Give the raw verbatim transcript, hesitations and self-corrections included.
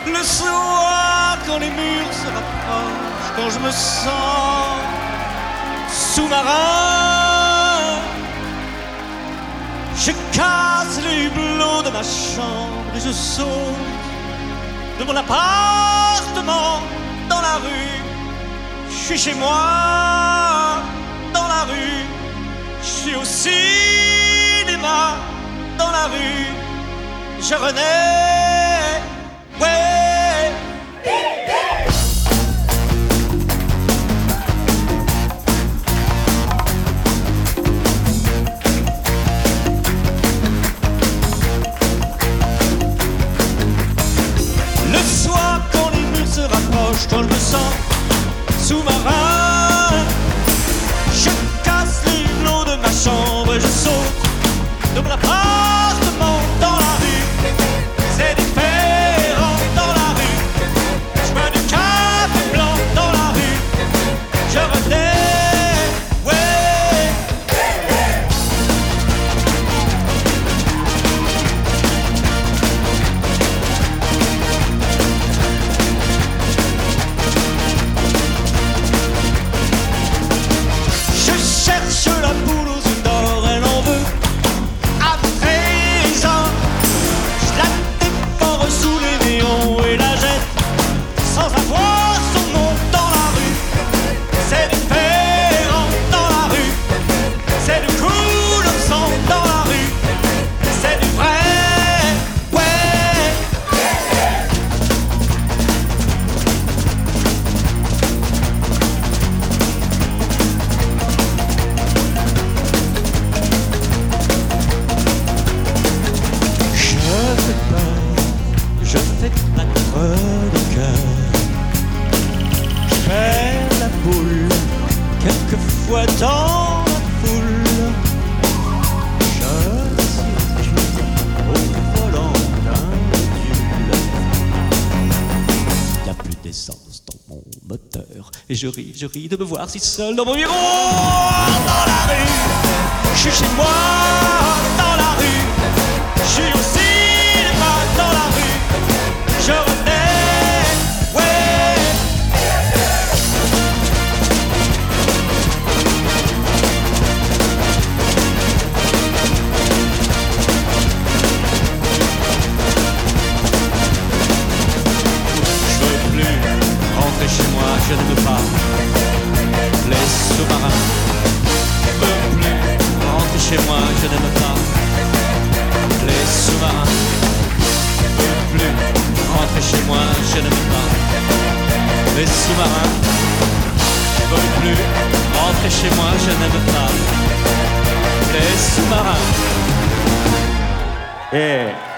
Le soir, quand les murs se rapprochent, quand je me sens sous-marin, je casse les hublots de ma chambre et je saute de mon appartement dans la rue. Je suis chez moi dans la rue. Je suis au cinéma dans la rue. Je renais, ouais. Le soir quand les murs se rapprochent, quand je me sens sous-marin, je casse les hublots de ma chambre et je saute de mon appartement dans la rue. C'est différent dans la rue. Je bois du café blanc dans la rue. Je renais, ouais. Je cherche la boule aux œufs d'or, elle en veut à présent. Je la dévore sous les néons et la jette sans avoir son nom dans la rue. C'est différent dans la rue. C'est du cool au sang dans la rue. C'est du vrai, ouais. Je fais peur, je fais battre le cœur. Je fais la boule, quelquefois dans la foule. Je circule au volant d'un véhicule. Y a plus d'essence dans mon moteur. Et je ris, je ris de me voir si seul dans mon miroir. Dans la rue, je suis chez moi dans la rue. Je suis au cinéma dans la rue. Je renais, ouais. Je veux plus rentrer chez moi, je n'aime pas les sous-marins. Je veux plus rentrer chez moi, je n'aime pas les sous-marins. Je veux plus rentrer chez moi, je n'aime pas les sous-marins. Je veux plus rentrer chez moi, je n'aime pas les sous-marins. Yeah.